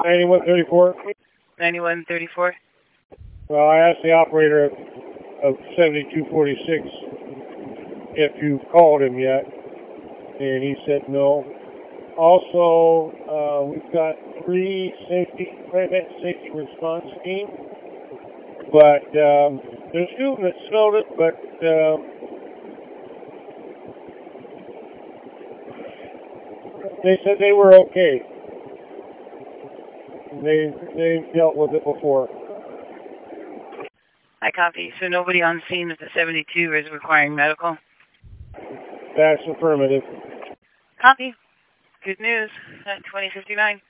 9134. 9134. Well, I asked the operator of 7246 if you've called him yet, and he said no. Also, we've got 3 prevent safety response teams, but there's 2 that smelled it, but they said they were okay. They've dealt with it before. I copy. So nobody on scene at the 72 is requiring medical? That's affirmative. Copy. Good news. 2059.